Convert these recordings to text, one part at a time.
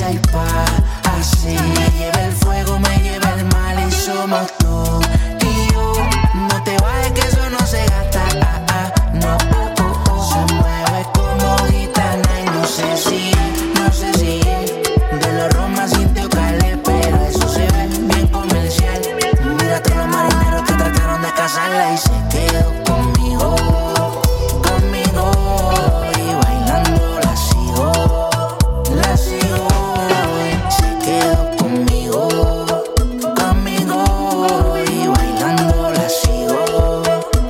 pa' así. Me lleva el fuego, me lleva el mal y somos tú y yo. No te vayas que eso no se gasta, no. Se mueve como gitana y no sé si de los Romas sin Teocalé, pero eso se ve bien comercial. Mira todos los marineros que trataron de casarla y se quedó conmigo. Y bailando la sigo. Y se quedó conmigo y bailando la sigo.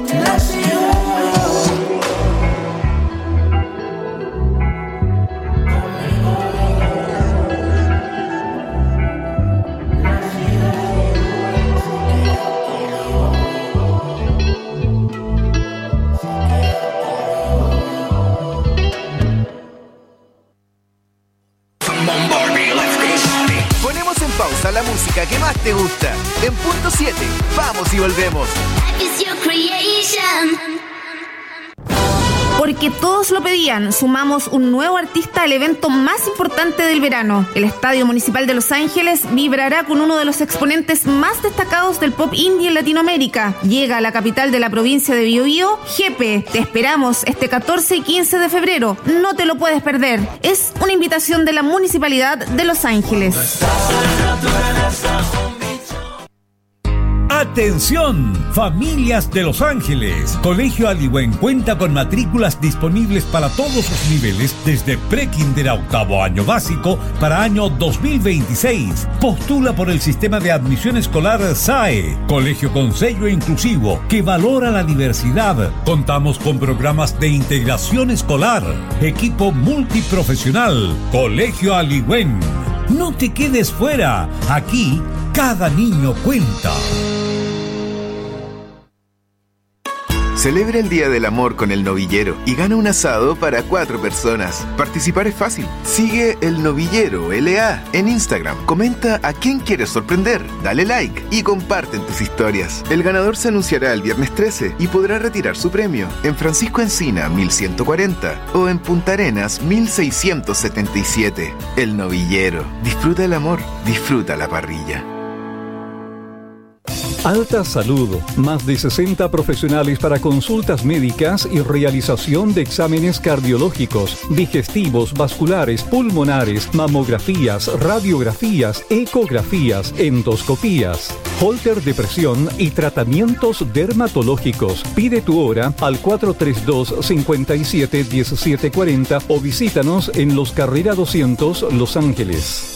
Ponemos en pausa la música que más te gusta. En punto 7, vamos y volvemos. Porque todos lo pedían, sumamos un nuevo artista al evento más importante del verano. El Estadio Municipal de Los Ángeles vibrará con uno de los exponentes más destacados del pop indie en Latinoamérica. Llega a la capital de la provincia de Biobío, Jepe. Te esperamos este 14 y 15 de febrero. No te lo puedes perder. Es una invitación de la Municipalidad de Los Ángeles. ¡Atención! Familias de Los Ángeles. Colegio Aliwen cuenta con matrículas disponibles para todos los niveles desde prekinder a octavo año básico para año 2026. Postula por el sistema de admisión escolar SAE. Colegio con sello inclusivo que valora la diversidad. Contamos con programas de integración escolar. Equipo multiprofesional. Colegio Aliwen. No te quedes fuera. Aquí, cada niño cuenta. Celebra el Día del Amor con El Novillero y gana un asado para 4 personas. Participar es fácil. Sigue El Novillero LA en Instagram. Comenta a quién quieres sorprender, dale like y comparte en tus historias. El ganador se anunciará el viernes 13 y podrá retirar su premio en Francisco Encina 1140 o en Punta Arenas 1677. El Novillero. Disfruta el amor, disfruta la parrilla. Alta Salud, más de 60 profesionales para consultas médicas y realización de exámenes cardiológicos, digestivos, vasculares, pulmonares, mamografías, radiografías, ecografías, endoscopías, holter de presión y tratamientos dermatológicos. Pide tu hora al 432-57-1740 o visítanos en Los Carrera 200, Los Ángeles.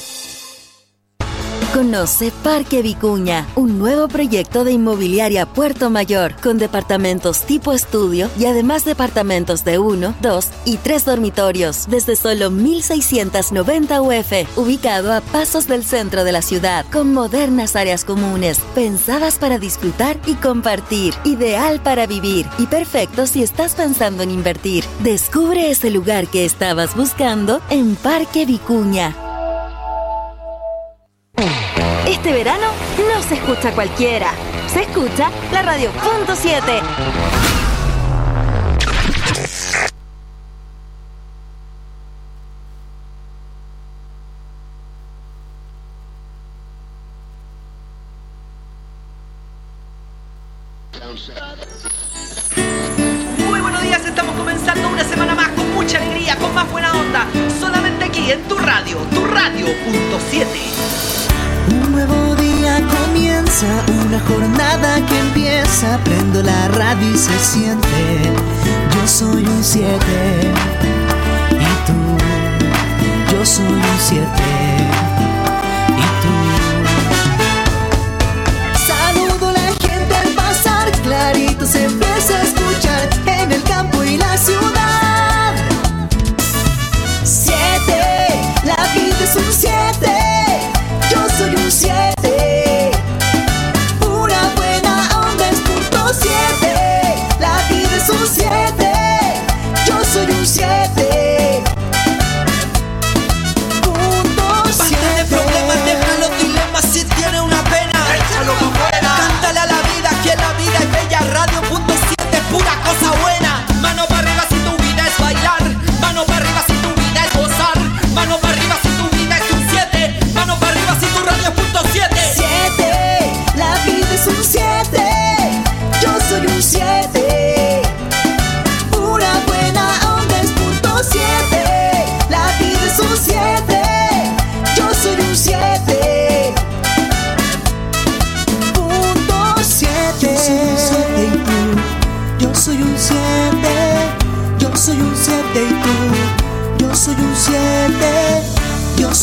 Conoce Parque Vicuña, un nuevo proyecto de inmobiliaria Puerto Mayor, con departamentos tipo estudio y además departamentos de 1, 2 y 3 dormitorios, desde solo 1.690 UF, ubicado a pasos del centro de la ciudad, con modernas áreas comunes, pensadas para disfrutar y compartir, ideal para vivir y perfecto si estás pensando en invertir. Descubre ese lugar que estabas buscando en Parque Vicuña. Este verano no se escucha cualquiera, se escucha la radio punto 7. Muy buenos días, estamos comenzando una semana más con mucha alegría, con más buena onda, solamente aquí en tu radio punto 7. Un nuevo día comienza, una jornada que empieza. Prendo la radio y se siente. Yo soy un 7. Y tú, yo soy un 7. Y tú. Saludo a la gente al pasar, clarito se empieza a escuchar en el campo y la ciudad. 7, la vida es un 7. Yo soy un 7. Pura buena onda es punto 7. La vida es un 7. Yo soy un 7. Punto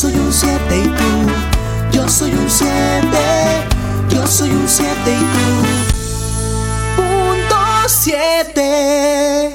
soy un 7 y tú. Yo soy un 7, yo soy un 7 y tú. Punto 7.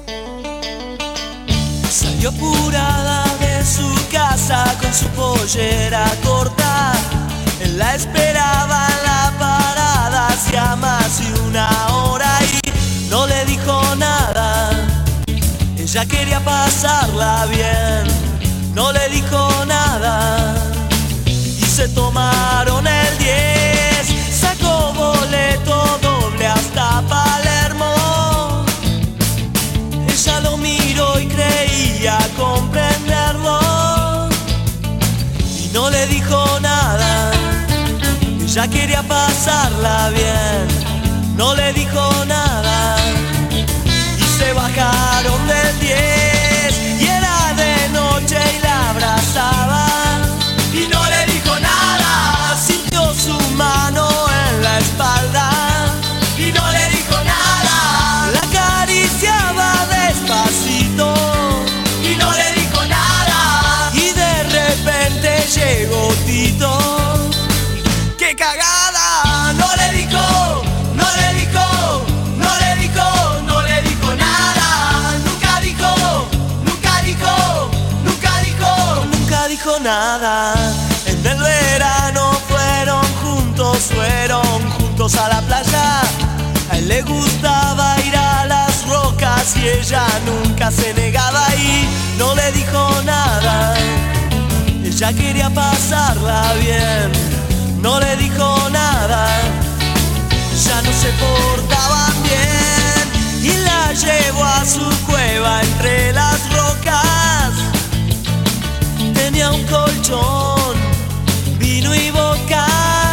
Salió apurada de su casa con su pollera corta. Él la esperaba en la parada hacía más de una hora y no le dijo nada. Ella quería pasarla bien, no le dijo nada. Y se tomaron el 10, sacó boleto doble hasta Palermo. Ella lo miró y creía comprenderlo y no le dijo nada. Ella quería pasarla bien, no le dijo nada. Y se bajaron del 10 y era de noche y la abrazaba y no le dijo nada. Sintió su mano en la espalda y no le dijo nada. La acariciaba despacito y no le dijo nada. Y de repente llegó Tito. ¡Qué cagada! No le dijo, no le dijo, no le dijo, no le dijo nada. Nunca dijo, nunca dijo, nunca dijo, nunca dijo nada. En el verano fueron juntos a la playa. A él le gustaba ir a las rocas y ella nunca se negaba y no le dijo nada. Ella quería pasarla bien, no le dijo nada. Ya no se portaban bien y la llevó a su cueva entre las rocas. Tenía un colchón, vino y vodka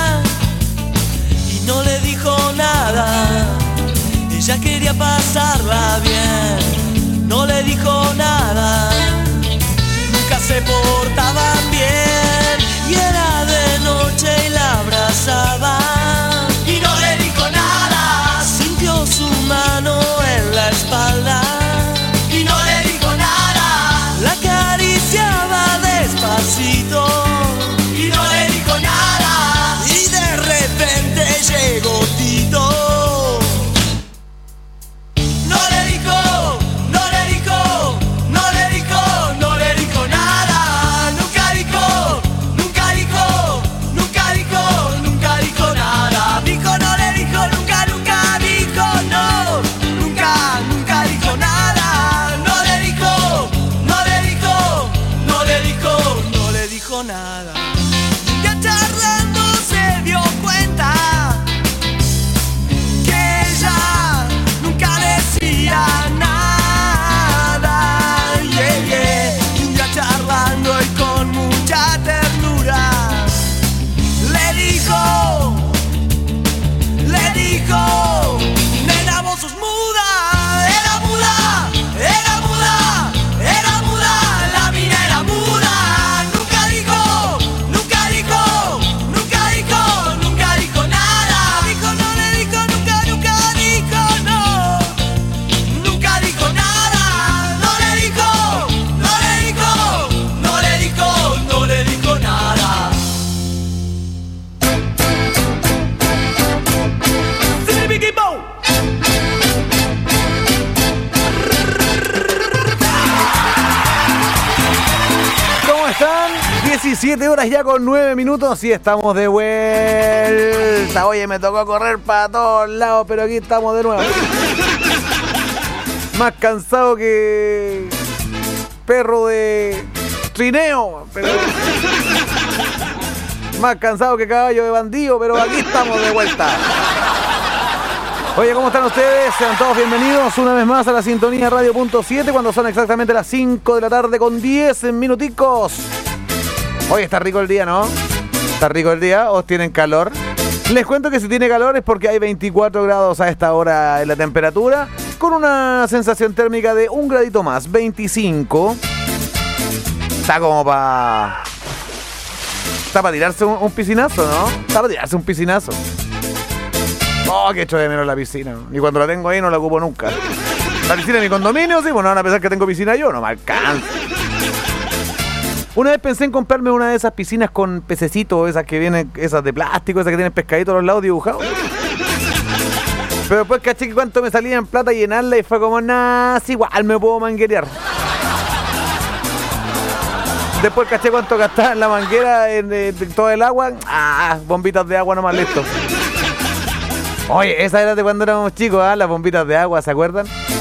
y no le dijo nada. Ella quería pasarla bien, no le dijo nada. Nunca se portaban bien y era de noche y la abrazaba y no le dijo nada. Sintió su mano en la espalda y no le dijo nada. La acariciaba despacito y no le dijo nada. Y de repente llegó Tito. No le dijo, no le dijo, no le dijo, no le dijo nada. Nunca dijo, nunca dijo, nunca dijo, nunca dijo nada. Dijo, no le dijo, nunca, nunca dijo, no. Nunca, nunca dijo nada. No le dijo, no le dijo, no le dijo, no le dijo nada. Ya charlando se dio cuenta que ella nunca decía nada. Yeah, yeah. Ya charlando y con mucha ternura le dijo, nena, vos sos muda. Era muda, era muda, era muda. La mina era muda. Nunca dijo, nunca dijo, nunca dijo, nunca dijo nada. Dijo, no le dijo, nunca, nunca dijo, no. Nunca dijo nada. No le dijo, no le dijo, no le dijo, no le dijo nada. ¿Cómo están? 17 horas ya con 9 minutos y estamos de vuelta. Oye, me tocó correr para todos lados, pero aquí estamos de nuevo. Más cansado que perro de trineo, pero más cansado que caballo de bandido, pero aquí estamos de vuelta. Oye, ¿cómo están ustedes? Sean todos bienvenidos una vez más a la sintonía Radio.7 cuando son exactamente las 5 de la tarde con 10 minuticos. Oye, está rico el día, ¿no? Está rico el día, ¿o tienen calor? Les cuento que si tiene calor es porque hay 24 grados a esta hora en la temperatura, con una sensación térmica de un gradito más, 25. Está como para... Está para tirarse un piscinazo, ¿no? Está para tirarse un piscinazo. Oh, que echo de menos la piscina. Y cuando la tengo ahí no la ocupo nunca. La piscina en mi condominio, sí, bueno, van a pensar que tengo piscina yo, no me alcanza. Una vez pensé en comprarme una de esas piscinas con pececitos, esas que vienen, esas de plástico, esas que tienen pescaditos a los lados dibujados. Pero después caché que cuánto me salía en plata llenarla y fue como, nah, sí, igual me puedo manguerear. Después caché cuánto gastaba en la manguera, en todo el agua. Bombitas de agua nomás, listo. Oye, esa era de cuando éramos chicos, las bombitas de agua, ¿se acuerdan?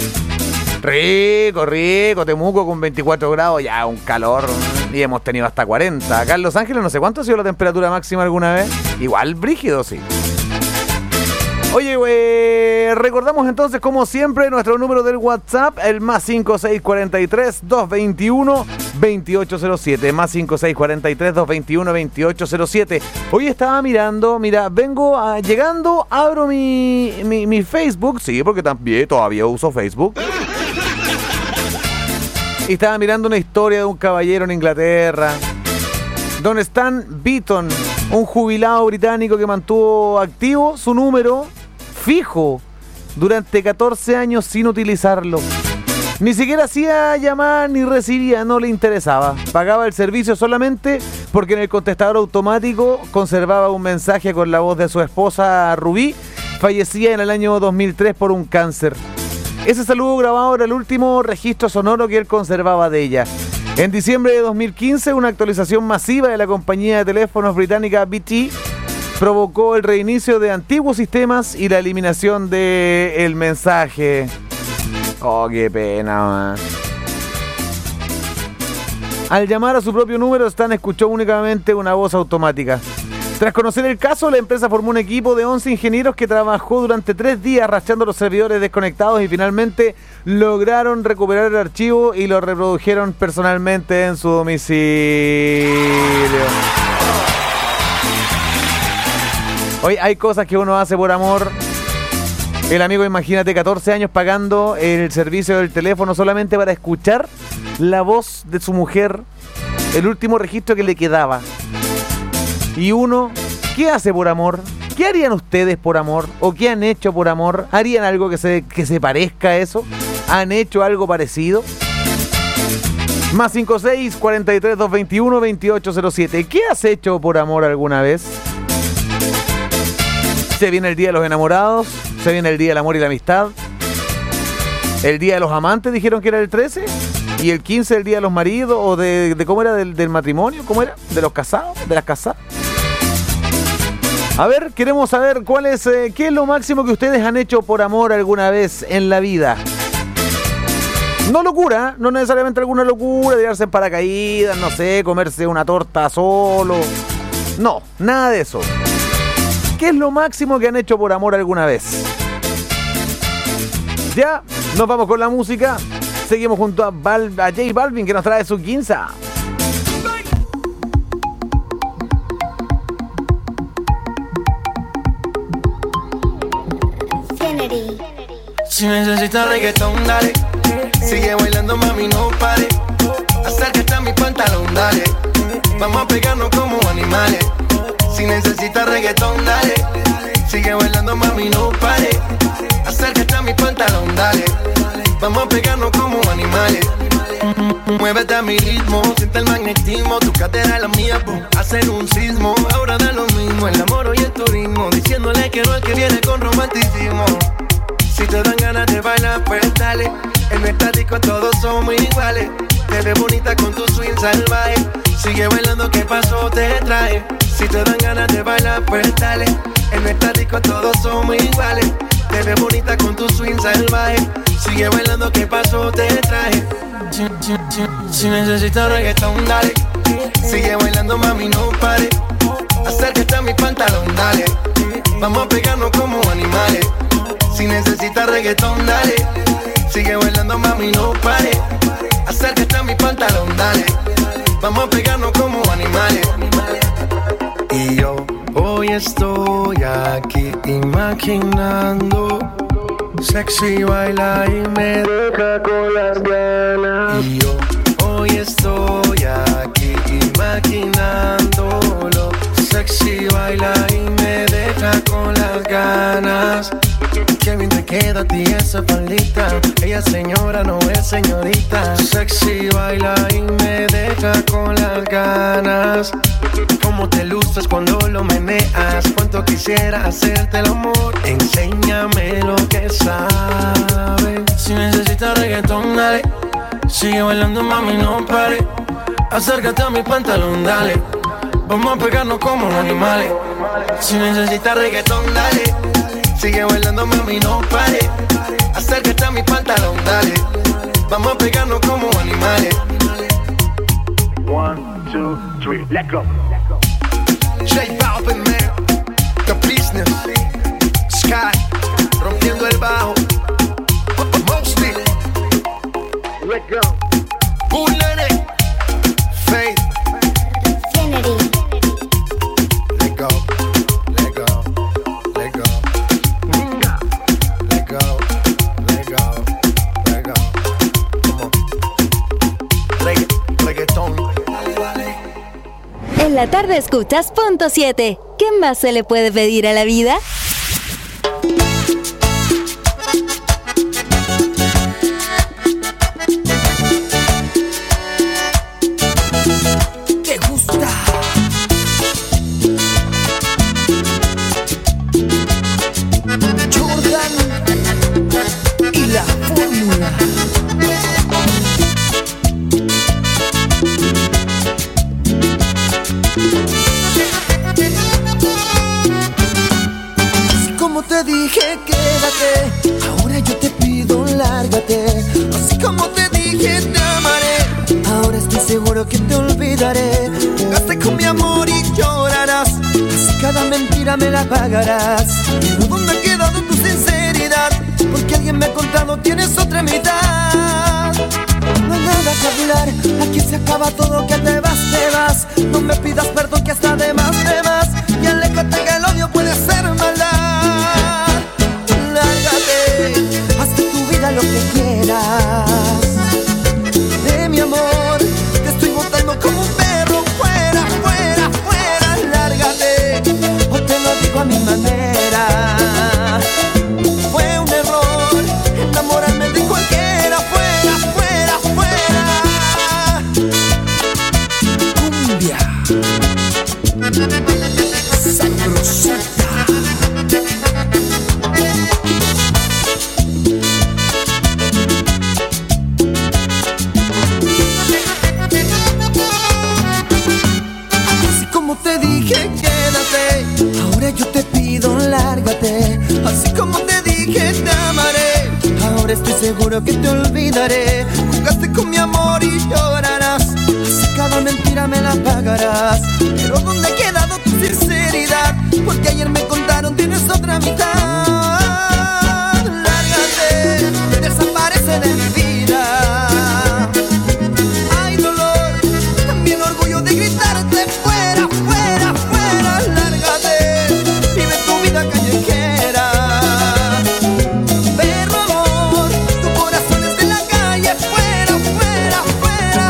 Rico, Temuco con 24 grados, ya un calor. Y hemos tenido hasta 40. Acá en Los Ángeles no sé cuánto ha sido la temperatura máxima alguna vez. Igual brígido, sí. Oye, recordamos entonces, como siempre, nuestro número del WhatsApp, el más 5643-221-2807. Más 5643-221-2807. Hoy estaba mirando, mira, vengo llegando, abro mi Facebook, sí, porque también todavía uso Facebook. Y estaba mirando una historia de un caballero en Inglaterra, Don Stan Beaton, un jubilado británico que mantuvo activo su número fijo durante 14 años sin utilizarlo. Ni siquiera hacía llamadas ni recibía, no le interesaba. Pagaba el servicio solamente porque en el contestador automático conservaba un mensaje con la voz de su esposa Rubí, fallecida en el año 2003 por un cáncer. Ese saludo grabado era el último registro sonoro que él conservaba de ella. En diciembre de 2015, una actualización masiva de la compañía de teléfonos británica BT provocó el reinicio de antiguos sistemas y la eliminación del mensaje. Oh, qué pena, man. Al llamar a su propio número, Stan escuchó únicamente una voz automática. Tras conocer el caso, la empresa formó un equipo de 11 ingenieros que trabajó durante 3 días rastreando los servidores desconectados y finalmente lograron recuperar el archivo y lo reprodujeron personalmente en su domicilio. Hoy hay cosas que uno hace por amor. El amigo, imagínate, 14 años pagando el servicio del teléfono solamente para escuchar la voz de su mujer, el último registro que le quedaba. Y uno, ¿qué hace por amor? ¿Qué harían ustedes por amor? ¿O qué han hecho por amor? ¿Harían algo que se parezca a eso? ¿Han hecho algo parecido? Más 5643-221-2807. ¿Qué has hecho por amor alguna vez? Se viene el Día de los Enamorados, se viene el Día del Amor y la Amistad, el Día de los Amantes, dijeron que era el 13, y el 15 el Día de los Maridos, o de ¿cómo era? Del matrimonio, ¿cómo era? De los casados, de las casadas. A ver, queremos saber qué es lo máximo que ustedes han hecho por amor alguna vez en la vida. No locura, no necesariamente alguna locura, tirarse en paracaídas, no sé, comerse una torta solo. No, nada de eso. ¿Qué es lo máximo que han hecho por amor alguna vez? Ya, nos vamos con la música. Seguimos junto a J Balvin, que nos trae su Ginza. Si necesitas reggaetón, dale. Sigue bailando, mami, no pare. Acércate a mi pantalón, dale. Vamos a pegarnos como animales. Si necesitas reggaetón, dale. Sigue bailando, mami, no pare. Acércate a mi pantalón, dale. Vamos a pegarnos como animales. Muévete a mi ritmo, siente el magnetismo. Tu cadera es la mía, hacen un sismo. Ahora da lo mismo, el amor y el turismo. Diciéndole que no al que viene con romanticismo. Si te dan ganas de bailar, pues dale. En nuestra disco todos somos iguales. Te ves bonita con tu swing salvaje. Sigue bailando, ¿qué pasó? Te trae. Si te dan ganas de bailar, pues dale. En nuestra disco todos somos iguales. Te ves bonita con tu swing salvaje. Sigue bailando, ¿qué pasó? Te traje. Si necesitas reggaetón, dale. Sigue bailando, mami, no pare. Acércate a mi pantalón, dale. Vamos a pegarnos como animales. Si necesitas reggaetón, dale. Sigue bailando, mami, no pare. Acércate a mi pantalón, dale. Vamos a pegarnos como animales. Y yo hoy estoy aquí imaginando. Sexy baila y me deja con las ganas. Y yo hoy estoy aquí imaginándolo. Sexy baila y me deja con las ganas. Qué bien te queda a ti esa faldita. Ella señora, no es señorita. Sexy, baila y me deja con las ganas. Cómo te luces cuando lo meneas. Cuánto quisiera hacerte el amor. Enséñame lo que sabes. Si necesitas reggaetón, dale. Sigue bailando, mami, no pare. Acércate a mi pantalón, dale. Vamos a pegarnos como animales. Si necesitas reggaetón, dale. Sigue bailando, mami, no pare. Acércate a mi pantalón, dale. Vamos a pegarnos como animales. 1, 2, 3, let go. J Balvin, man. The Business. Sky. Rompiendo el bajo. Mostly. Let go. Bullene. Faith. Kennedy. Let go. Let go. Let go. Let go. Let go. Let go. Come on. Reggaeton. En la tarde escuchas Punto 7. ¿Qué más se le puede pedir a la vida? ¿Te gusta? Jordan y la fórmula. Así como te dije, quédate. Ahora yo te pido, lárgate. Así como te dije, te amaré. Ahora estoy seguro que te olvidaré. Jugaste con mi amor y llorarás. Así cada mentira me la pagarás. Pero ¿dónde ha quedado tu sinceridad? Porque alguien me ha contado tienes otra mitad. No hay nada que hablar, aquí se acaba todo, que te vas, te vas. No me pidas perdón que está de más, de más. Y aléjate que el odio puede ser maldad. Lárgate, haz de tu vida lo que quieras. De mi amor, te estoy botando como un perro. Fuera, fuera, fuera, lárgate. O te lo digo a mi manera. Fue un error enamorarme de cualquiera. Fuera, fuera, fuera. Cumbia sabrosita. Así como te dije, quédate. Ahora yo te pido, lárgate. Así como te dije, te amaré. Ahora estoy seguro que te olvidaré. Jugaste con mi amor y llorarás. Así cada mentira me la pagarás. Pero ¿dónde ha quedado tu sinceridad? Porque ayer me contaron tienes otra mitad. Lárgate, desaparece de mi vida. Hay dolor, también orgullo de gritarte. Fuera, fuera, fuera, lárgate. Vive tu vida callejera. Pero amor, tu corazón es de la calle. Fuera, fuera, fuera.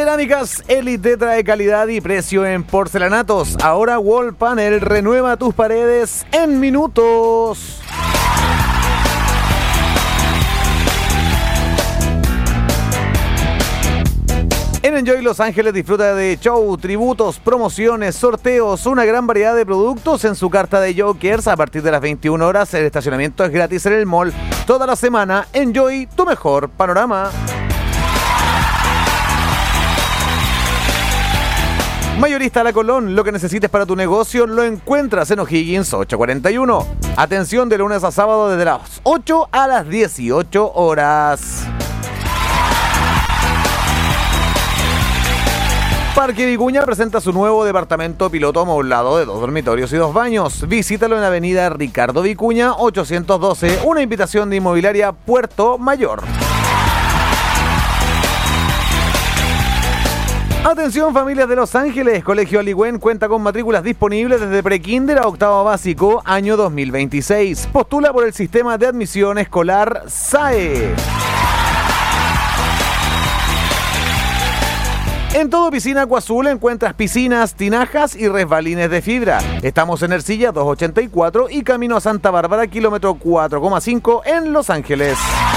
Cerámicas Elite trae calidad y precio en porcelanatos. Ahora Wall Panel renueva tus paredes en minutos. En Enjoy Los Ángeles disfruta de show, tributos, promociones, sorteos, una gran variedad de productos en su carta de Jokers. A partir de las 21 horas el estacionamiento es gratis en el mall. Toda la semana, Enjoy tu mejor panorama. Mayorista La Colón, lo que necesites para tu negocio lo encuentras en O'Higgins 841. Atención de lunes a sábado desde las 8 a las 18 horas. Parque Vicuña presenta su nuevo departamento piloto amoblado de 2 dormitorios y 2 baños. Visítalo en la avenida Ricardo Vicuña 812, una invitación de Inmobiliaria Puerto Mayor. Atención familias de Los Ángeles, Colegio Aligüen cuenta con matrículas disponibles desde prekinder a octavo básico, año 2026. Postula por el sistema de admisión escolar SAE. En todo Piscina Agua Azul encuentras piscinas, tinajas y resbalines de fibra. Estamos en Ercilla 284 y camino a Santa Bárbara, kilómetro 4,5 en Los Ángeles.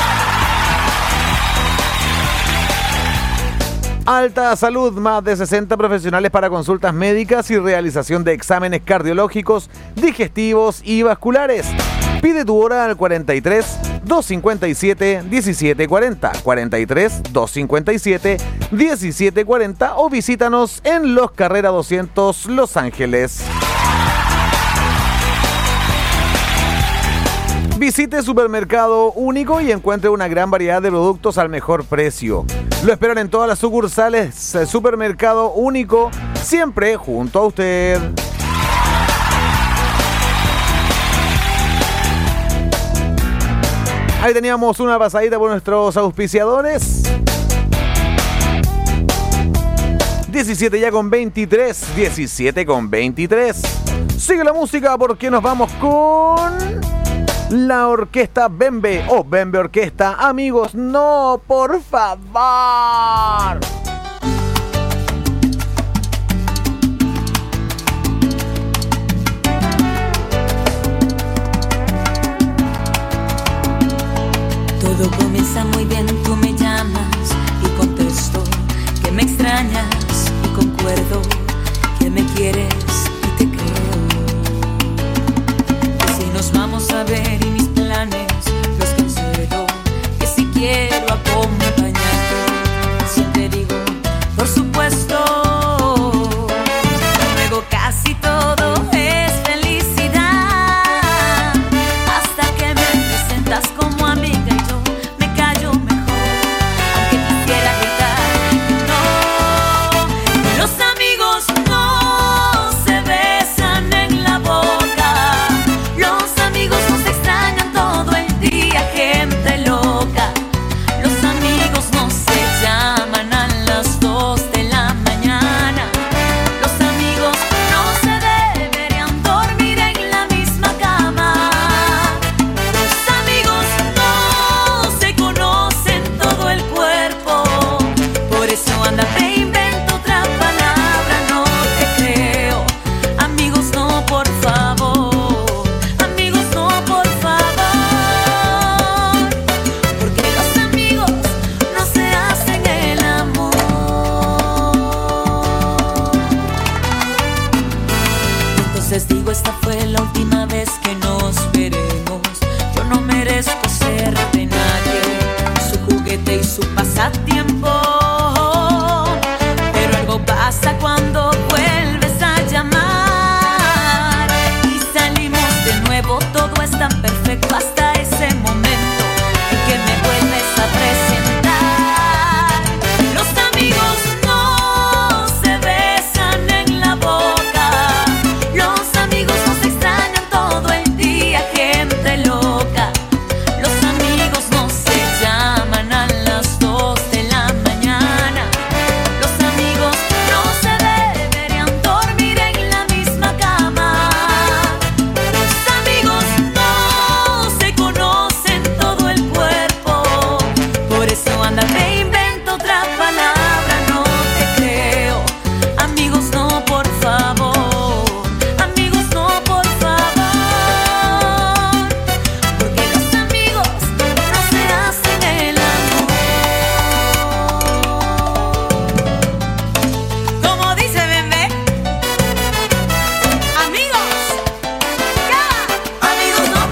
Alta Salud, más de 60 profesionales para consultas médicas y realización de exámenes cardiológicos, digestivos y vasculares. Pide tu hora al 43 257 1740, 43 257 1740 o visítanos en Los Carrera 200 Los Ángeles. Visite Supermercado Único y encuentre una gran variedad de productos al mejor precio. Lo esperan en todas las sucursales Supermercado Único, siempre junto a usted. Ahí teníamos una pasadita por nuestros auspiciadores. 17 ya con 23, 17 con 23. Sigue la música porque nos vamos con la orquesta Bembe o Bembe Orquesta. Amigos, no, por favor. Todo comienza muy bien, tú me llamas y contesto que me extrañas y concuerdo que me quieres y te creo. Y si nos vamos a ver y mis planes los cancelo, que si quiero acompañarte, siempre digo, por supuesto. Luego casi todo es felicidad, hasta que me presentas como amiga y yo me callo mejor.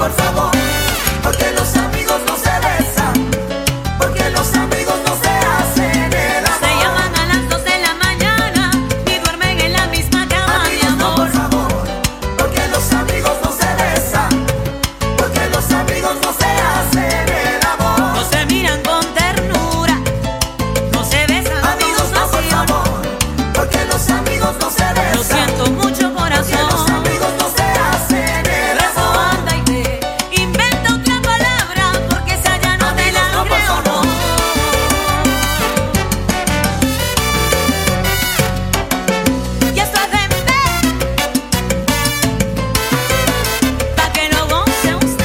por favor, porque los amigos no se besan, porque los amigos no se hacen el amor. Se llaman a las 2 de la mañana y duermen en la misma cama, mi Amigos, no, amor. por favor, porque los amigos no se besan, porque los amigos no se hacen el amor. No se miran con ternura, no se besan Amigos, con no, por pasión. favor, porque los amigos no se besan. Lo siento mucho, Porque los corazón. amigos no se hacen el Eso amor. anda y ve, inventa otra palabra, porque esa ya no te la Amigos, no, por creo, no. favor. Y esto es de pa' que lo goce usted.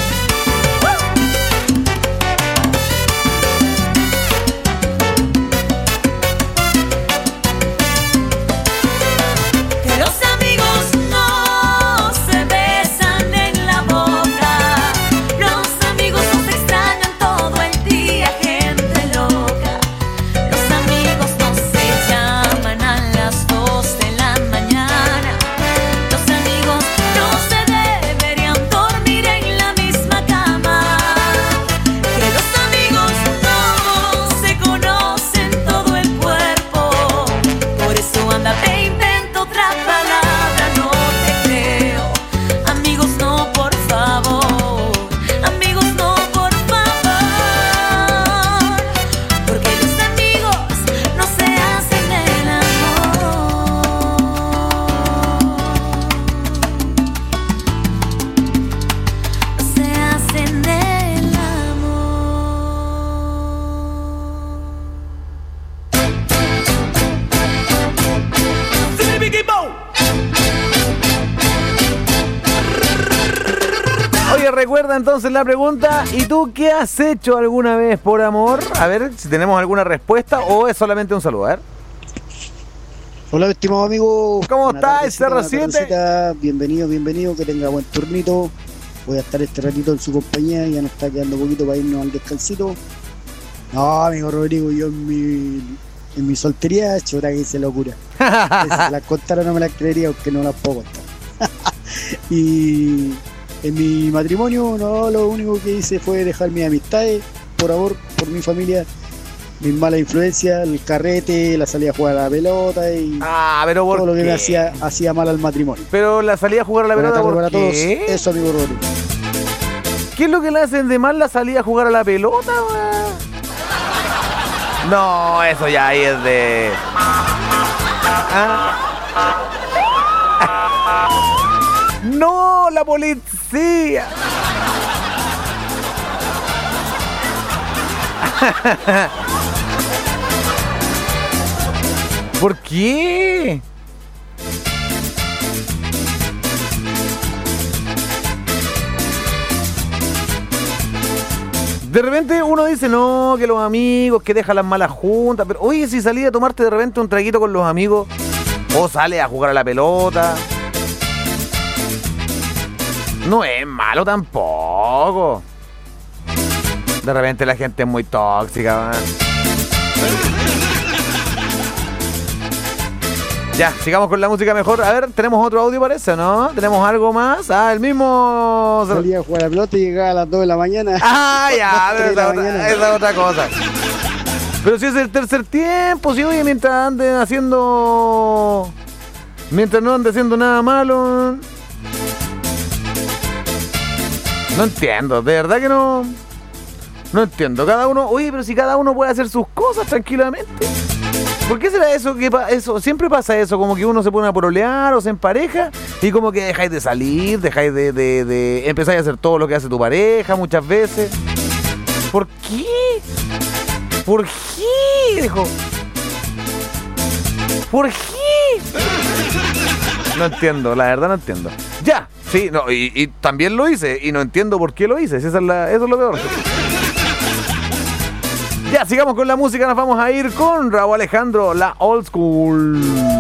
Que los amigos no se besan en la boca. Los amigos no se extrañan todo el día, gente loca. Los amigos no se llaman a las 2 de la mañana. Los amigos no se deberían dormir en la misma cama. Que los amigos no se conocen todo el cuerpo. Por eso anda, te invento otra palabra, no te creo. Amigos, no, por favor. Amigos, no, por favor. Porque los amigos no se hacen el amor. No se hacen el Oye, recuerda entonces la pregunta, ¿y tú qué has hecho alguna vez por amor? A ver si tenemos alguna respuesta o es solamente un saludo, a ver. Hola, estimado amigo. ¿Cómo Buena estás, tardecita, CR7? buena tardecita. Bienvenido, que tenga buen turnito. Voy a estar este ratito en su compañía, ya nos está quedando poquito para irnos al descansito. No, amigo Rodrigo, yo en mi soltería, chora que hice locura. Si las contara no me las creería, aunque no las puedo contar. Y en mi matrimonio, no, lo único que hice fue dejar mis amistades, por amor, por mi familia, mis malas influencias, el carrete, la salida a jugar a la pelota y pero ¿por todo lo que qué? me hacía mal al matrimonio. Pero la salida a jugar a la Buena pelota, tarde ¿por para todos. qué? Eso, amigo Rodrigo. ¿Qué es lo que le hacen de mal la salida a jugar a la pelota, weón? No, eso ya ahí es de... ¡No, la policía! ¿Por qué? De repente uno dice, no, que los amigos, que dejan las malas juntas. Pero oye, si salís a tomarte de repente un traguito con los amigos, o sales a jugar a la pelota, no es malo tampoco. De repente la gente es muy tóxica, man. Ya, sigamos con la música mejor. A ver, ¿tenemos otro audio parece, no? ¿Tenemos algo más? Ah, el mismo... Salía a jugar a la pelota y llegaba a las 2 de la mañana. Ah, ya, pero 3 de la esa mañana. es otra cosa. Pero si es el tercer tiempo, si oye, mientras anden haciendo... Mientras no ande haciendo nada malo... No entiendo, de verdad que no... No entiendo, cada uno... Oye, pero si cada uno puede hacer sus cosas tranquilamente... ¿Por qué será eso? Eso siempre pasa eso, como que uno se pone a pololear o se empareja y como que dejáis de salir, dejáis de empezáis a hacer todo lo que hace tu pareja muchas veces. ¿Por qué? ¿Por qué? Dijo. ¿Por qué? No entiendo, la verdad no entiendo. Ya, sí, no, y también lo hice y no entiendo por qué lo hice, eso es lo peor. Ya, sigamos con la música, nos vamos a ir con Raúl Alejandro, la Old School.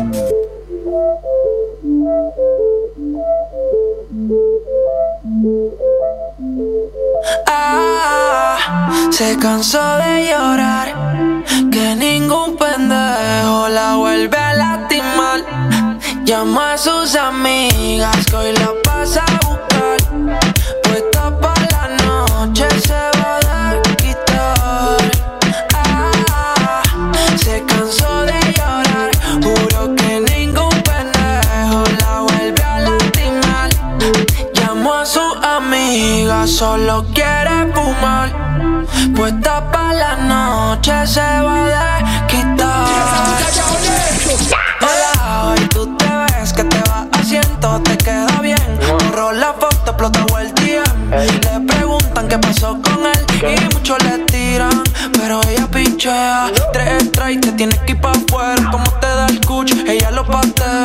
Se cansó de llorar, que ningún pendejo la vuelve a lastimar. Llama a sus amigas que hoy la pasa a buscar, puesta pa' amiga solo quiere fumar. Puesta pa' la noche se va a desquitar. Hola, hoy tú te ves que te va haciendo, te queda bien. Borró la foto, explotó el DM. Le preguntan qué pasó con él y muchos le tiran, pero ella pichea. 3 strikes, te tienes que ir pa' afuera. Como te da el cuch, ella lo patea.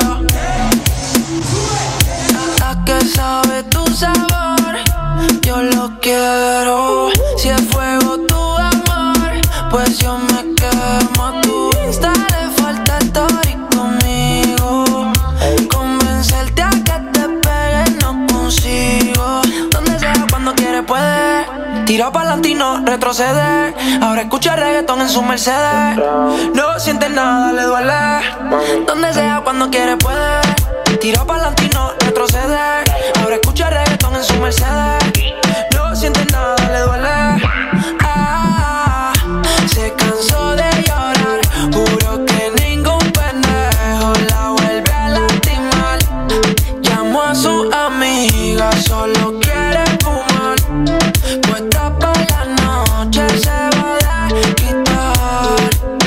¿A qué sabe tu sabor? Yo lo quiero. Si es fuego tu amor, pues yo me quemo. Tu Insta le falta story conmigo. Convencerte a que te pegues no consigo. Donde sea, cuando quiere puede. Tira pa'lante y no retrocede. Ahora escucha reggaetón en su Mercedes. No siente nada, le duele. Donde sea, cuando quiere puede. Tira pa'lante y no retrocede. Ahora escucha reggaetón en su Mercedes. No siente nada, le duele. Ah, se cansó de llorar. Juro que ningún pendejo la vuelve a lastimar. Llamó a su amiga, solo quiere fumar. Puesta pa' la noche se va a quitar.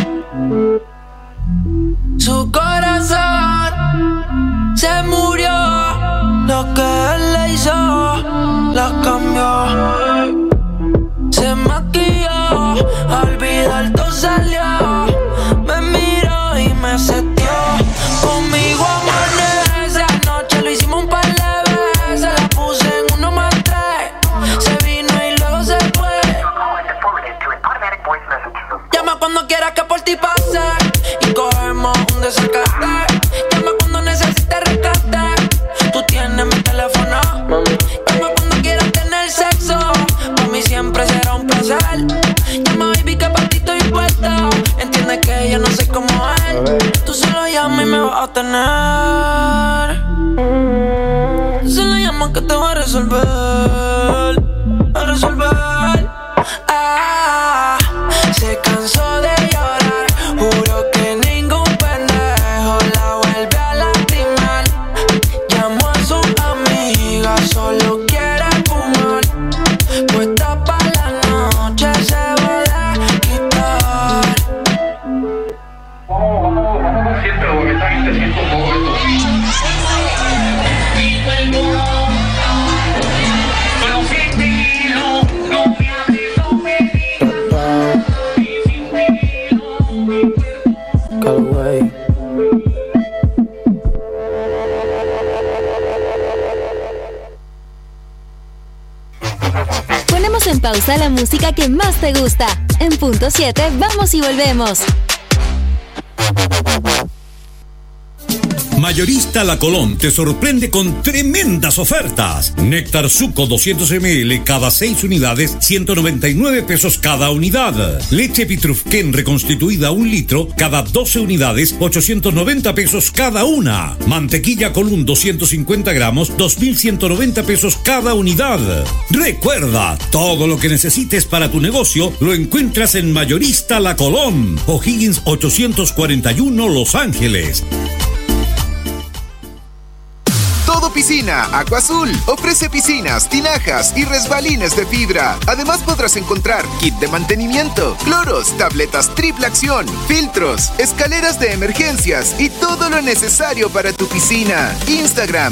Su corazón se murió. Lo que él le hizo la cambió. Se maquilló, olvidar todo salió. Me miró y me setió. Conmigo amanece. Anoche lo hicimos un par de veces. La puse en 1 más 3. Se vino y luego se fue. Llama cuando quieras que por ti pase y cogemos un desacate. Llama cuando necesites rescate. Tú tienes mi teléfono. Llama cuando quieras tener sexo. Para mí siempre será un placer. Llama baby que para ti estoy puesta. Entiende que yo no soy como él. Tú solo llama y me vas a tener. Tú solo llama que te va a resolver. A resolver. Ah, se cansó de llorar. Juro que ningún pendejo la vuelve a lastimar. Llamó a su amiga, solo quiere fumar. Puesta pa' la noche se va a quitar. Siento como que esta gente siente un poco esto. Ponemos en pausa la música que más te gusta. En punto 7 vamos y volvemos. Mayorista La Colón te sorprende con tremendas ofertas. Néctar Suco 200 ml cada 6 unidades, 199 pesos cada unidad. Leche Pitrufquén reconstituida 1 litro cada 12 unidades, 890 pesos cada una. Mantequilla Colún 250 gramos, 2.190 pesos cada unidad. Recuerda, todo lo que necesites para tu negocio lo encuentras en Mayorista La Colón, O'Higgins 841 Los Ángeles. Todo Piscina, Aqua Azul, ofrece piscinas, tinajas y resbalines de fibra. Además podrás encontrar kit de mantenimiento, cloros, tabletas triple acción, filtros, escaleras de emergencias y todo lo necesario para tu piscina. Instagram,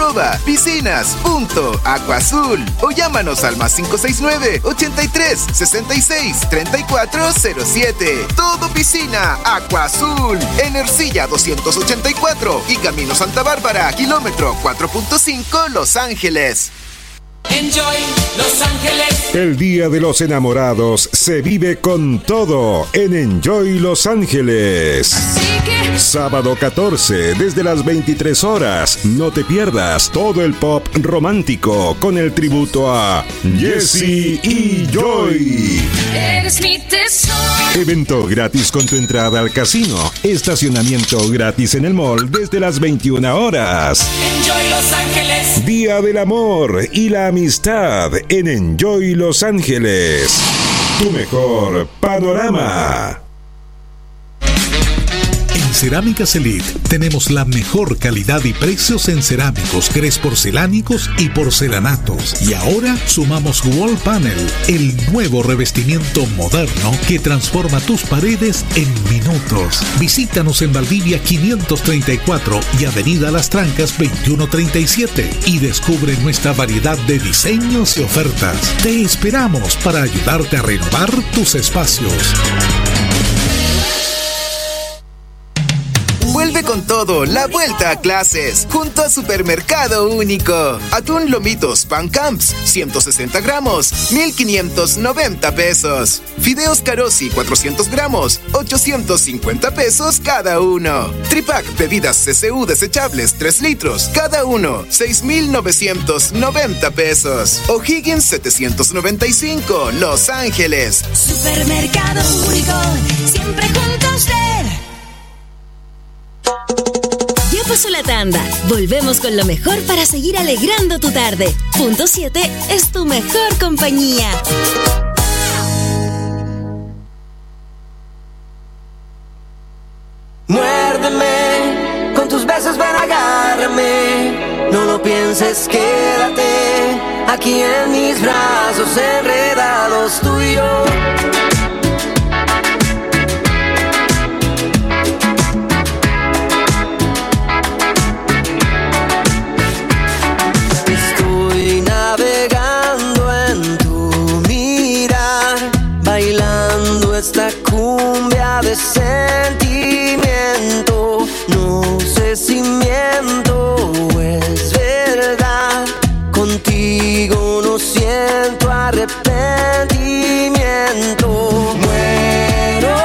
@piscinas.aquaazul o llámanos al +569 83 66 3407. Todo Piscina, Aqua Azul, en Ercilla 284 y Camino Santa Bárbara, kilómetro 4.5 Los Ángeles. Enjoy Los Ángeles. El Día de los Enamorados se vive con todo en Enjoy Los Ángeles. Sábado 14, desde las 23 horas. No te pierdas todo el pop romántico con el tributo a Jessie y Joy. Eres mi tesoro. Evento gratis con tu entrada al casino. Estacionamiento gratis en el mall desde las 21 horas. Enjoy Los Ángeles. Día del amor y la amistad en Enjoy Los Ángeles. Tu mejor panorama. Cerámicas Elite tenemos la mejor calidad y precios en cerámicos, grés porcelánicos y porcelanatos. Y ahora sumamos Wall Panel, el nuevo revestimiento moderno que transforma tus paredes en minutos. Visítanos en Valdivia 534 y Avenida Las Trancas 2137 y descubre nuestra variedad de diseños y ofertas. Te esperamos para ayudarte a renovar tus espacios. Vuelve con todo la vuelta a clases junto a Supermercado Único. Atún Lomitos Pan Camps 160 gramos 1,590 pesos. Fideos Carosi 400 gramos 850 pesos cada uno. Tripack bebidas CCU desechables 3 litros cada uno 6,990 pesos. O'Higgins 795 Los Ángeles. Supermercado Único, siempre junto a usted. Ya pasó la tanda. Volvemos con lo mejor para seguir alegrando tu tarde. Punto 7 es tu mejor compañía. Muérdeme, con tus besos ven, agárrame. No lo pienses, quédate aquí en mis brazos enredados tú y yo. Estoy navegando en tu mirar, bailando esta cumbia de sentimiento. No sé si miento o es verdad, contigo no siento arrepentimiento. Muero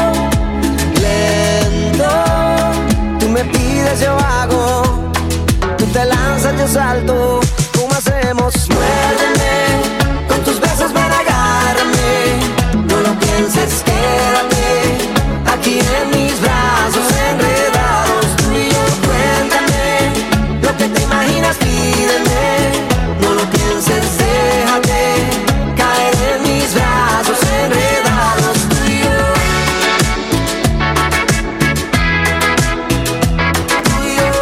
lento, tú me pides, yo hago, tú te lanzas, yo salto. ¿Cómo hacemos? Muérdeme, con tus besos ven, agárrame. No lo pienses, quédate aquí en mis brazos enredados tú y yo. Cuéntame lo que te imaginas, pídeme. No lo pienses, déjate caer en mis brazos enredados tú y yo. Tú y yo.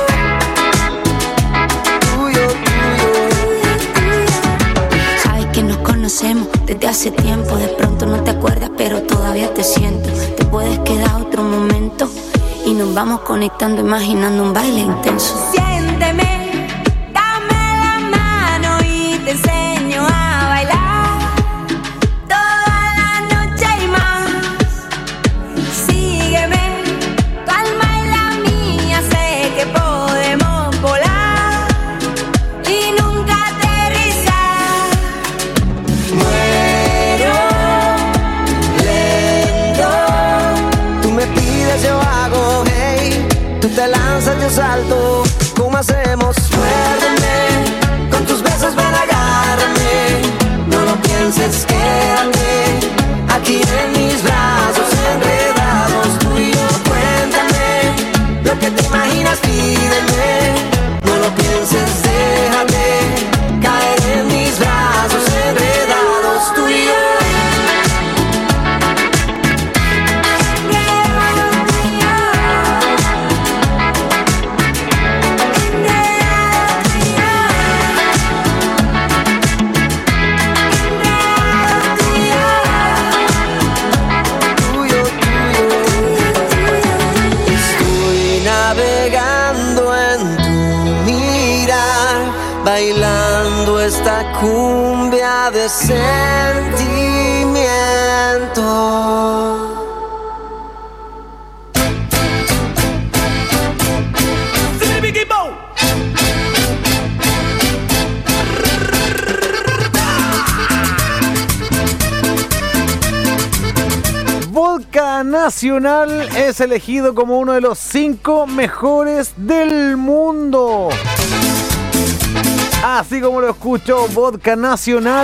Tú y yo, tú y yo. Sabes que nos conocemos desde hace tiempo. De pronto no te acuerdas, pero todavía te siento. Te puedes quedar otro momento y nos vamos conectando, imaginando un baile intenso. Siénteme, dame la mano y te enseño a bailar toda la noche y más. Sígueme, tu alma y la mía, sé que podemos volar y nunca aterrizar. Muero lento, tú me pides, yo hago, hey, tú te lanzas, yo salto. ¿Cómo hacemos? Muérdeme, con tus besos ven, agárrame. No lo pienses, quédate aquí en mis brazos enredados tú y yo. Cuéntame lo que te imaginas, pídeme. No lo pienses, déjate caer en mis brazos enredados tú y yo. Estoy navegando en tu mirar, bailando esta cumbia de sentimiento. Vodka Nacional es elegido como uno de los 5 mejores del mundo. Así como lo escuchó, Vodka Nacional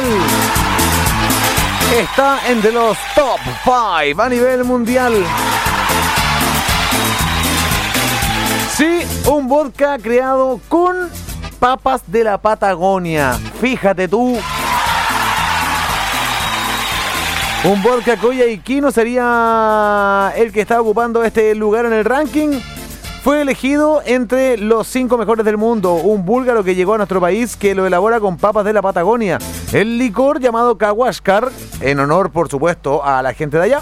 está entre los top 5 a nivel mundial. Sí, un vodka creado con papas de la Patagonia. Fíjate tú. Un vodka Koya Ikino sería el que está ocupando este lugar en el ranking. Fue elegido entre los 5 mejores del mundo. Un búlgaro que llegó a nuestro país que lo elabora con papas de la Patagonia. El licor llamado Kawashkar, en honor por supuesto a la gente de allá,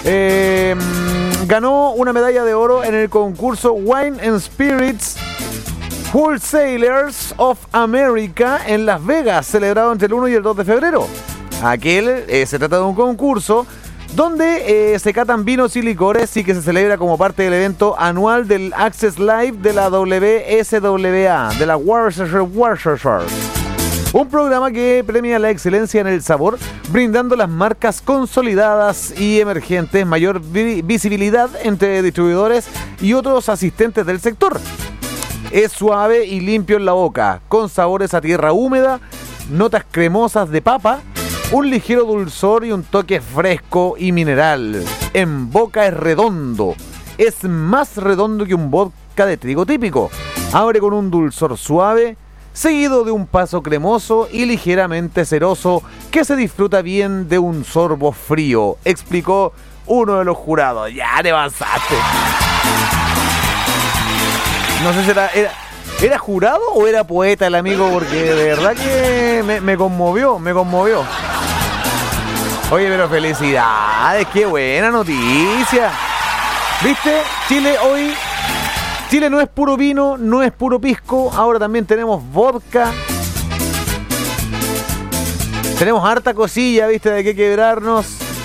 ganó una medalla de oro en el concurso Wine and Spirits Wholesalers of America en Las Vegas, celebrado entre el 1 y el 2 de febrero. Se trata de un concurso donde se catan vinos y licores y que se celebra como parte del evento anual del Access Live de la WSWA, de la Worcestershire. Un programa que premia la excelencia en el sabor, brindando las marcas consolidadas y emergentes mayor visibilidad entre distribuidores y otros asistentes del sector. Es suave y limpio en la boca, con sabores a tierra húmeda, notas cremosas de papa, un ligero dulzor y un toque fresco y mineral. En boca es redondo. Es más redondo que un vodka de trigo típico. Abre con un dulzor suave, seguido de un paso cremoso y ligeramente ceroso que se disfruta bien de un sorbo frío, explicó uno de los jurados. Ya te avanzaste. No sé si ¿era jurado o era poeta el amigo? Porque de verdad que me conmovió. Oye, pero felicidades, qué buena noticia. ¿Viste? Chile no es puro vino, no es puro pisco, ahora también tenemos vodka. Tenemos harta cosilla, ¿viste? De qué quebrarnos.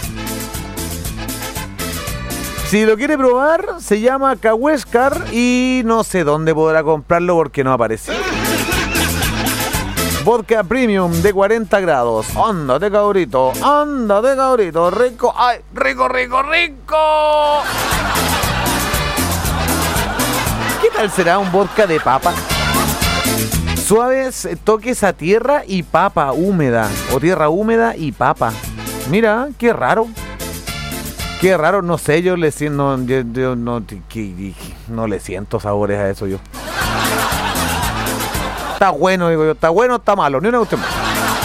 Si lo quiere probar, se llama Kawashkar y no sé dónde podrá comprarlo porque no aparece. Vodka Premium de 40 grados. Ándate, cabrito, rico. ¡Ay, rico! ¿Qué tal será un vodka de papa? Suaves toques a tierra y papa húmeda. O tierra húmeda y papa. Mira, qué raro. No sé, yo le siento. No le siento sabores a eso yo. Está bueno, digo yo. Está bueno, está malo. Ni una cuestión más.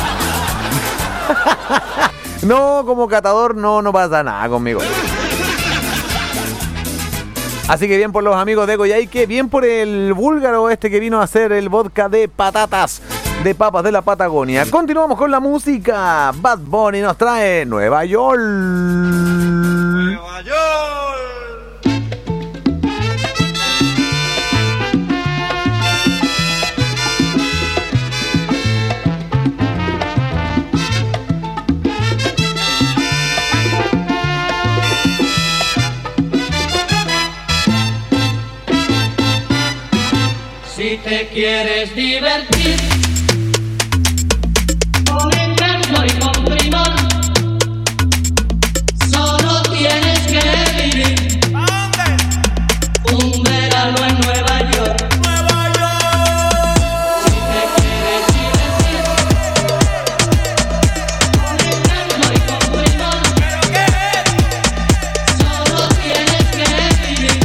No, como catador no pasa nada conmigo. Así que bien por los amigos de Coyhaique, bien por el búlgaro que vino a hacer el vodka de patatas, de papas de la Patagonia. Continuamos con la música. Bad Bunny nos trae Nueva York. Nueva York. Si te quieres divertir con Encanto y con Primor, solo tienes que vivir un verano en Nueva York. Nueva York. Si te quieres divertir con Encanto y con Primor, solo tienes que vivir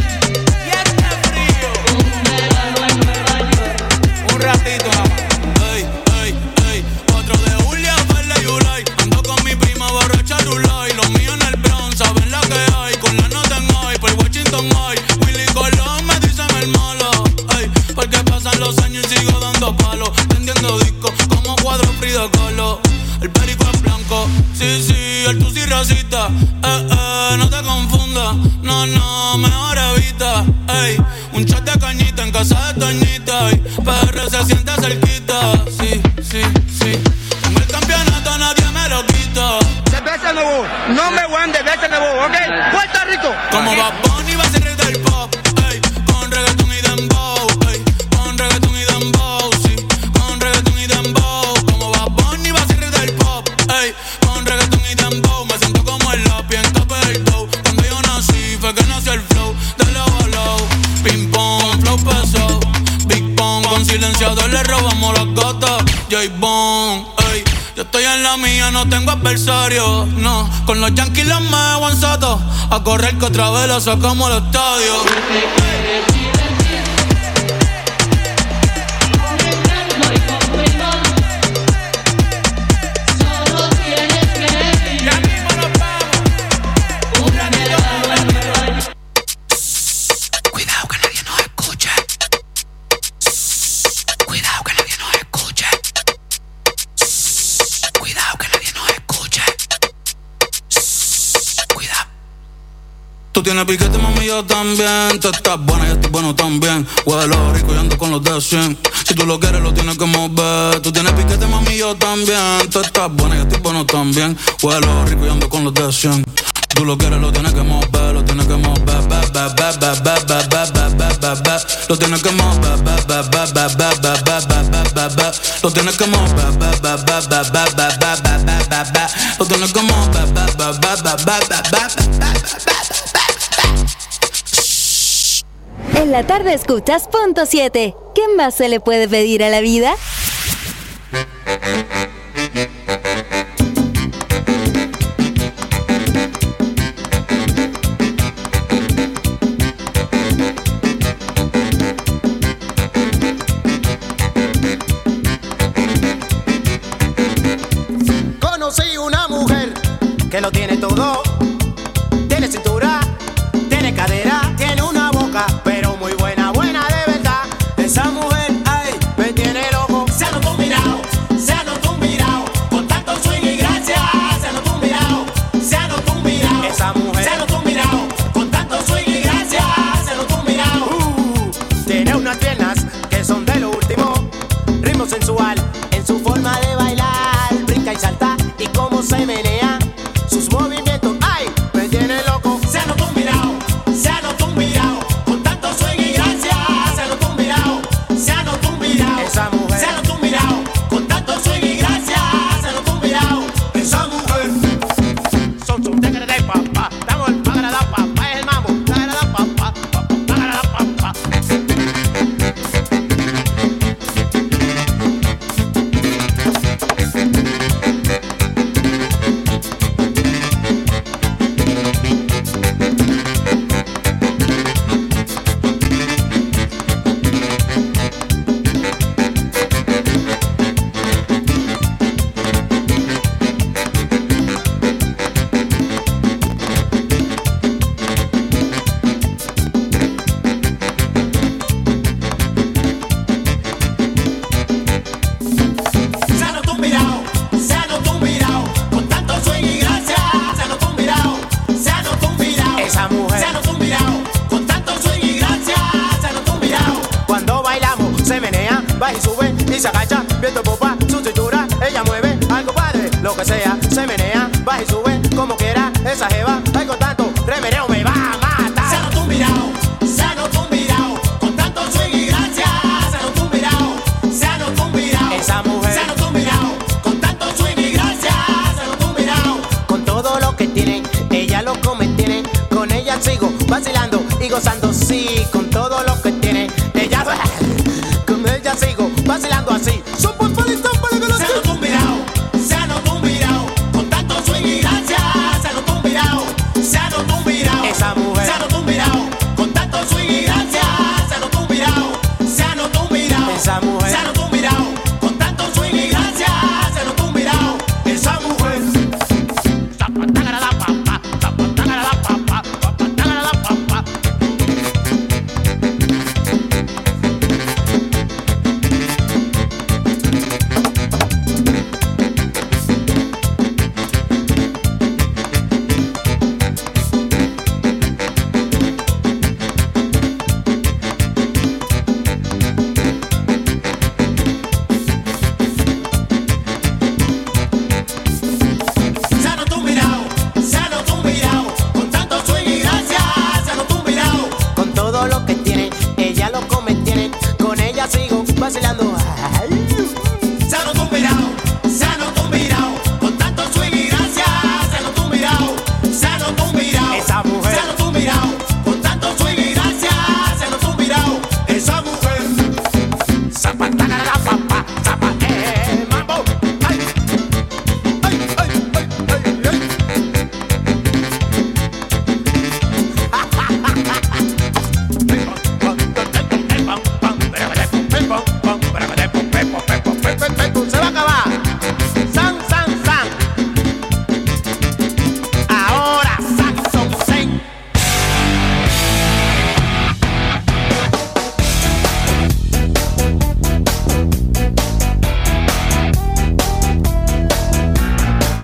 un verano en Nueva York. Un ratito nada más. Ey, 4 de julio, verde y July. Ando con mi prima borracha Rulay. Los míos en el Bronx, saben la que hay. Con la nota en hoy, por Washington hoy. Willy Colón me dicen el malo. Ey, porque pasan los años y sigo dando palos. Vendiendo discos como cuadro Frida Kahlo. El perico es blanco, sí, el tusi racista. No te confundas, no, mejor evita. Ey, un chat de cañita en casa de Toñita. Y PR se siente cerquita, sí. Tengo el campeonato, nadie me lo quita. De veces nuevo, number one, de veces nuevo, ¿ok? Puerto Rico. Como Bad Bunny va a ser rey del pop, ey, con reggaetón y dembow, ey, con reggaetón y dembow, sí, con reggaetón y dembow. Como Bad Bunny va a ser rey del pop, ey, con reggaetón y dembow. Me siento como el lápiz en tope del dough. Cuando yo nací fue que nació el flow de low a low. Ping pong, flow pesado, Big Pong. Con silenciador le robamos las gotas, J-Bone, ey. Yo estoy en la mía, no tengo adversario, no. Con los Yankees los me aguanzato. A correr que otra vez la sacamos al estadio. Solo tienes que vivir Tú tienes piquete, mami, yo también. Tú estás buena, yo estoy bueno también. Huelo rico y ando con los de 100. Si tú lo quieres, lo tienes que mover. Tú tienes piquete, mami, yo también. Tú estás buena, yo estoy bueno también. Huelo rico y ando con los de 100. Tú lo quieres, lo tienes que mover, lo tienes que mover, lo tienes que mover, lo tienes que mover, lo tienes que mover. En la tarde escuchas Punto 7. ¿Qué más se le puede pedir a la vida? Conocí una mujer que lo tiene todo. Tiene cintura, tiene cadera, tiene una boca, pero muy buena, buena de verdad. Esa mujer, ay, me tiene loco. Se anotó un mirado, se anotó un mirado, con tanto swing y gracia. Se anotó un mirado, se anotó un mirado. Esa mujer, se anotó un mirado, con tanto swing y gracia. Se anotó un mirado. Tiene unas piernas que son de lo último, ritmo sensual en su forma de bailar, brinca y salta y cómo se menea, sus movimientos, ay, me tiene loco. Se anotó un mirado, se anotó un mirado, con tanto swing y gracia. Se anotó un mirado, se anotó un mirado. Esa mujer, se anotó un mirado, con tanto swing y gracia. Se anotó un mirado. Esa mujer. Son sus tigres de papá, damos el pagar a la papá, es el mambo, pagar a la papá, pagar a la papá. Se anotó un mirado, se anotó un mirado, con tanto swing y gracia. Se anotó un mirado, se anotó un mirado. Esa mujer, se anotó un mirado, con tanto swing y gracia. Se anotó un mirado. Cuando bailamos, se menea, va y sube y se agacha, viendo popa, su cintura, ella mueve algo padre, lo que sea, se menea, va y sube, como quiera, esa jeva, ay, con tanto remeneo me va a matar. Se anotó un mirado, se anotó un mirado, con tanto swing y gracia. Se anotó un mirado, se anotó un mirado. Esa mujer, se anotó un mirado, con tanto swing y gracia. Se anotó un mirado. Con todo lo que tiene, ella lo come, tiene, con ella sigo vacilando y gozando, sí, con todo lo que tiene, ella, con ella sigo vacilando así. Se anotó un mirado, se anotó un mirado, con tanto swing y gracia. Se anotó un mirado, se anotó un mirado. Esa mujer, se anotó un mirado, con tanto swing y gracia. Se anotó un mirado, se anotó un mirado. Esa mujer, se anotó un mirado, con tanto swing y gracia. Se anotó un mirado. Esa mujer. Zapatagara la papa, zapatagara la papa, zapatagara la papa.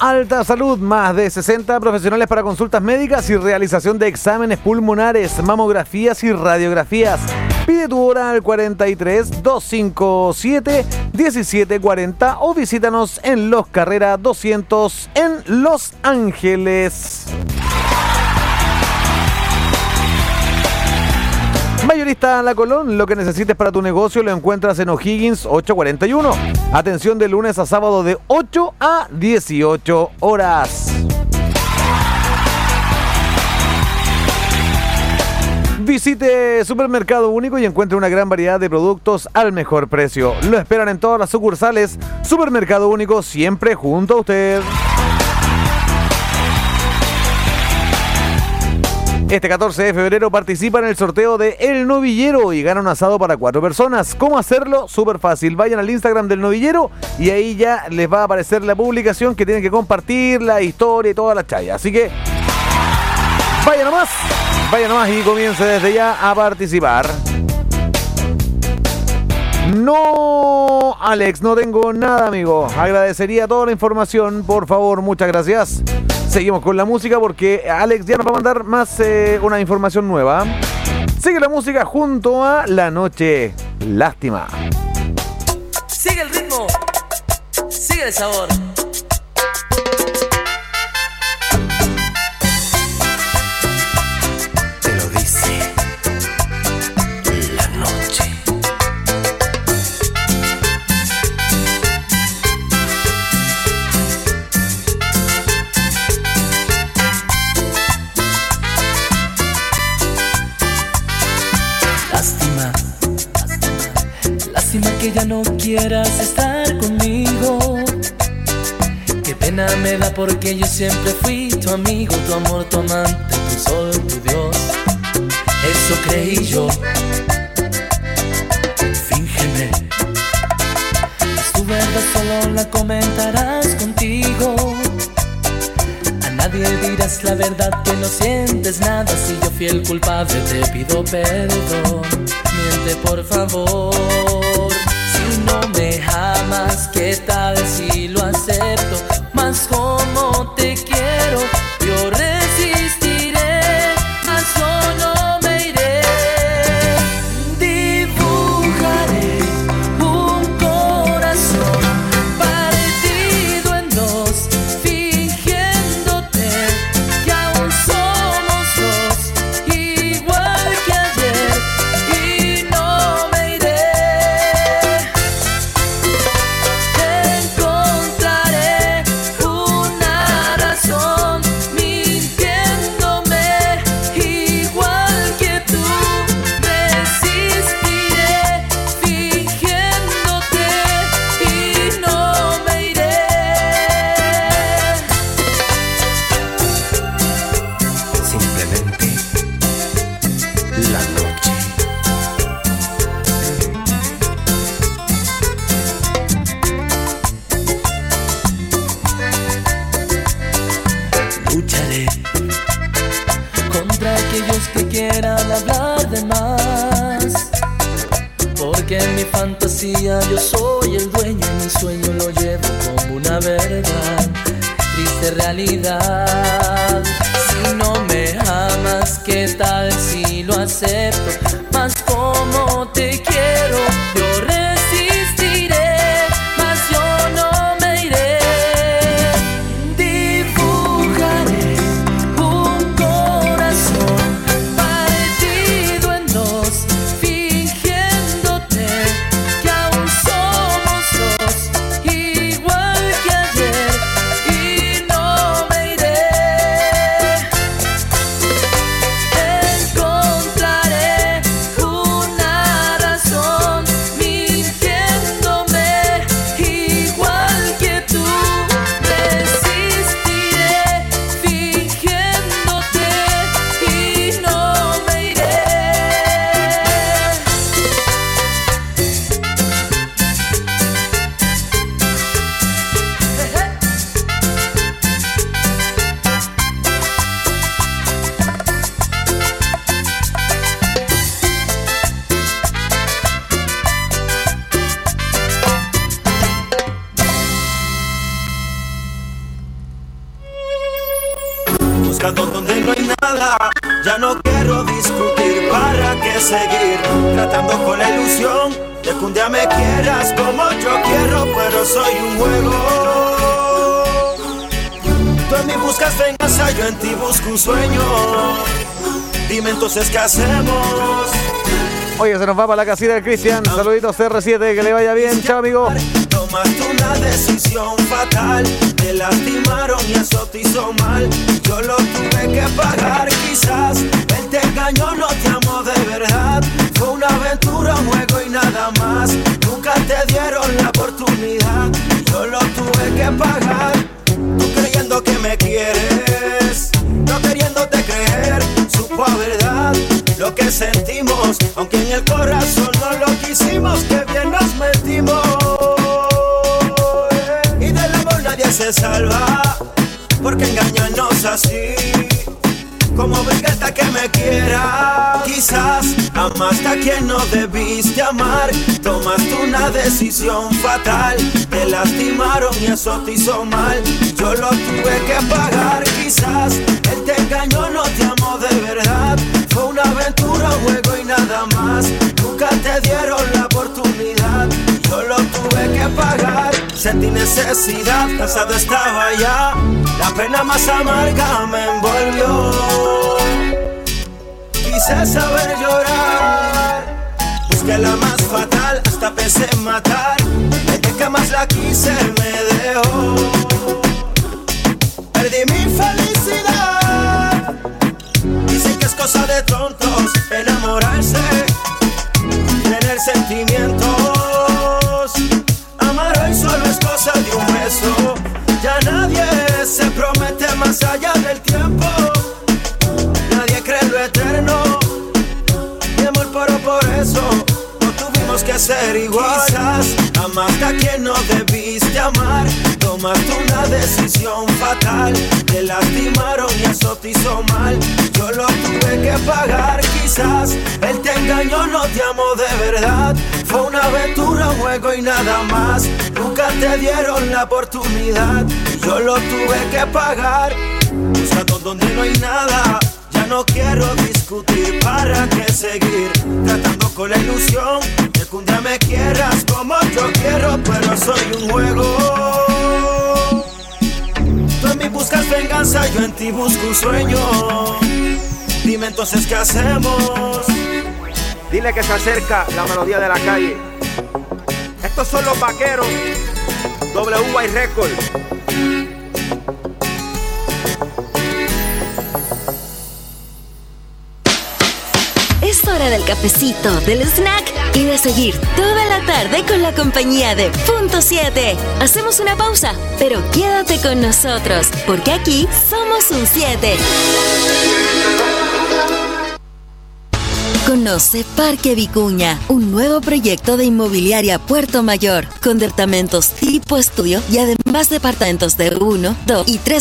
Alta Salud, más de 60 profesionales para consultas médicas y realización de exámenes pulmonares, mamografías y radiografías. Pide tu hora al 43 257 1740 o visítanos en Los Carrera 200 en Los Ángeles. Mayorista La Colón, lo que necesites para tu negocio lo encuentras en O'Higgins 841. Atención de lunes a sábado de 8 a 18 horas. Visite Supermercado Único y encuentre una gran variedad de productos al mejor precio. Lo esperan en todas las sucursales. Supermercado Único, siempre junto a usted. Este 14 de febrero participa en el sorteo de El Novillero y gana un asado para 4 personas. ¿Cómo hacerlo? Súper fácil. Vayan al Instagram del Novillero y ahí ya les va a aparecer la publicación que tienen que compartir, la historia y toda la chaya. Así que vaya nomás y comience desde ya a participar. No, Alex, no tengo nada, amigo. Agradecería toda la información, por favor, muchas gracias. Seguimos con la música porque Alex ya nos va a mandar más una información nueva. Sigue la música junto a La Noche. Lástima. Sigue el ritmo, sigue el sabor. Te lo dice La Noche. Lástima que ya no quieras estar conmigo. Qué pena me da porque yo siempre fui tu amigo, tu amor, tu amante, tu sol, tu Dios. Eso creí yo. Fíngeme. Es tu verdad, solo la comentarás contigo. A nadie dirás la verdad que no sientes nada. Si yo fui el culpable te pido perdón. Miente por favor. Si no me amas, ¿qué tal si lo acepto? Más como te quiero, yo resistiré, más yo no me iré. Dibujaré un corazón partido en dos, fingiéndote que aún somos dos, igual que ayer, y no me iré. Encontraré una razón mintiéndome, igual que tú. Resistiré fingiéndote y no me iré. Simplemente La Noche. Lucharé contra aquellos que quieran hablar de más, porque en mi fantasía yo soy el dueño y mi sueño lo llevo como una verdad, triste realidad. Si no me amas, ¿qué tal si lo acepto? Más como te quiero, yo resistiré, más yo no me iré. Dibujaré un corazón partido en dos, fingiéndote que aún somos dos, igual que ayer, y no me iré. Encontraré una razón buscando donde no hay nada. Ya no quiero discutir, ¿para qué seguir? Tratando con la ilusión de que un día me quieras como yo quiero, pero soy un juego. Tú en mí buscas venganza, yo en ti busco un sueño. Dime entonces qué hacemos. Oye, se nos va para la casita de Cristian. Saluditos CR7, que le vaya bien. Chao, amigo. Tomaste una decisión fatal, te lastimaron y eso te hizo mal. Yo lo tuve que pagar, quizás él te engañó, no te amó de verdad. Fue una aventura, un juego y nada más. Nunca te dieron la oportunidad, yo lo tuve que pagar. Tú creyendo que me quieres, no queriéndote creer, supo a verdad lo que sentimos, aunque en el corazón no lo quisimos, que bien nos metimos. Y del amor nadie se salva, porque engañarnos así, como obligarte a que me quiera. Quizás amaste a quien no debiste amar, tomaste una decisión fatal, te lastimaron y eso te hizo mal. Yo lo tuve que pagar, quizás él te engañó, no te amó de verdad. Fue una aventura, un juego y nada más. Nunca te dieron la oportunidad, yo lo tuve que pagar. Sentí necesidad, cansado estaba ya, la pena más amarga me envolvió. Quise saber llorar, busqué la más fatal, hasta pensé en matar. Desde que más la quise me dejó, perdí mi felicidad. Dicen que es cosa de tontos enamorarse, tener sentimientos. Amar hoy solo es cosa de un beso, ya nadie se promete más allá del tiempo. Nadie cree lo eterno, mi amor, pero por eso no tuvimos que ser igual. Quizás amaste a quien no debiste amar, tomaste una decisión fatal, te lastimaron y eso te hizo mal. Yo lo tuve que pagar, quizás él te engañó, no te amó de verdad. Fue una aventura, un juego y nada más. Nunca te dieron la oportunidad, yo lo tuve que pagar. Buscando donde no hay nada, ya no quiero discutir, ¿para qué seguir? Tratando con la ilusión de que un día me quieras como yo quiero, pero soy un juego. Tú en mí buscas venganza, yo en ti busco un sueño. Dime entonces qué hacemos. Dile que se acerca la melodía de la calle. Estos son los vaqueros, WY Record. Es hora del cafecito, del snack y de seguir toda la tarde con la compañía de Punto 7. Hacemos una pausa, pero quédate con nosotros, porque aquí somos un 7. Conoce Parque Vicuña, un nuevo proyecto de inmobiliaria Puerto Mayor, con departamentos tipo estudio y además departamentos de 1, 2 y 3